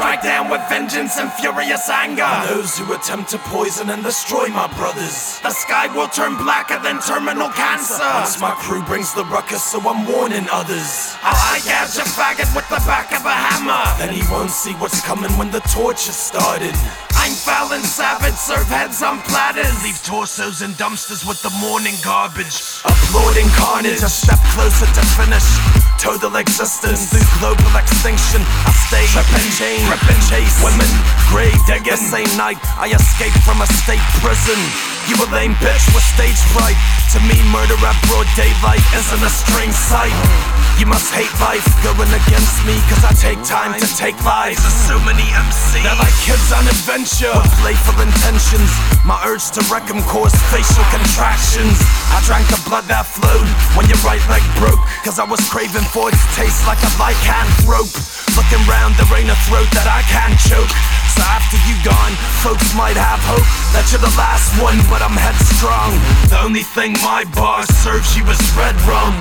strike down with vengeance and furious anger on those who attempt to poison and destroy my brothers. The sky will turn blacker than terminal cancer once my crew brings the ruckus, so I'm warning others. I'll eye gouge a faggot with the back of a hammer, then he won't see what's coming when the torch is started. I'm foul and savage, serve heads on platters, leave torsos in dumpsters with the morning garbage. Applauding carnage, a step closer to finish total existence through global extinction. I stay trippin' chain, rippin' chase women, grave digging. The same night I escaped from a state prison. You a lame bitch with stage fright. To me, murder at broad daylight isn't a strange sight. You must hate life going against me, cause I take time to take lives. There's so many MCs, they're like kids on adventure with playful intentions. My urge to wreck them caused facial contractions. I drank the blood that flowed when your right leg broke, cause I was craving for its taste like a lycanthrope. Looking round, there ain't a throat that I can't choke. So after you gone, folks might have hope that you're the last one, but I'm headstrong. The only thing my bar serves you is red rum.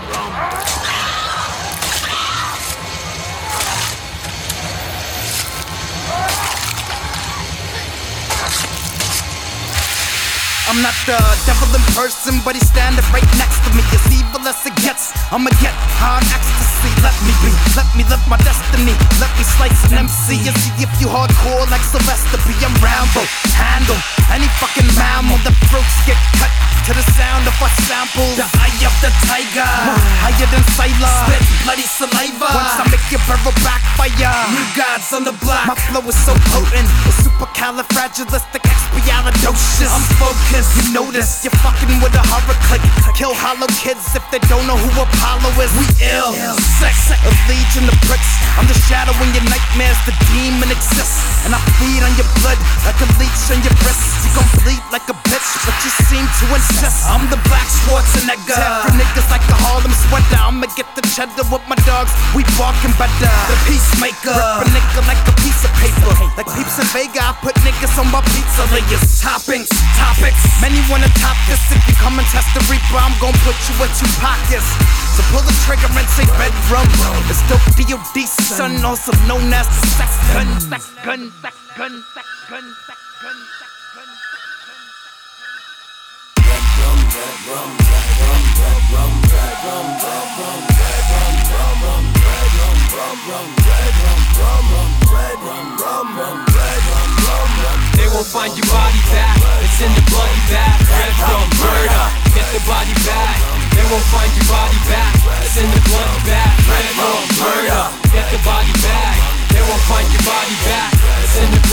I'm not the devil in person, but he's standing right next to me. As evil as it gets, I'ma get hard ecstasy. Let me be, let me live my destiny. Let me slice an MC and see if you hardcore like Sylvester B. I'm Rambo, handle any fucking mammal. The throats get cut to the sound of our samples. The eye of the tiger, higher than Sylar. Spit bloody saliva once I make your barrel backfire. New gods on the block, my flow is so potent. It's supercalifragilisticexpialidocious. I'm focused. You notice you're fucking with a horror clique. Kill hollow kids if they don't know who Apollo is. We ill, sex, a legion of bricks. I'm the shadow in your nightmares, the demon exists. And I feed on your blood like a leech on your wrists. You gon' bleed like a bitch, but you seem to insist. I'm the Black Schwarzenegger, tear for niggas like a Harlem sweater. I'ma get the cheddar with my dogs, we barking better. The peacemaker, rip a nigga like a piece of paper. Like Peeps in Vega, I put niggas on my pizza layers. Toppings, topics. Many wanna top this. If you come and test the reaper, I'm gon' put you with two pockets. So pull the trigger and say red rum. It's still D.O.D. son, also known as the sex gun. Sex gun, sex gun, sex gun, sex gun, sex gun. Red rum, red rum, red rum, red rum, red rum, red rum, red rum, red rum, red rum, rum, rum, red rum, rum, rum, red rum, rum, rum, red rum, rum, rum. They won't find your body back. It's in the bloody bag. Red rum, murder. Get the body back. They won't find your body back. It's in the bloody bag. Red rum, murder. Get the body back. They won't find your body back. It's in the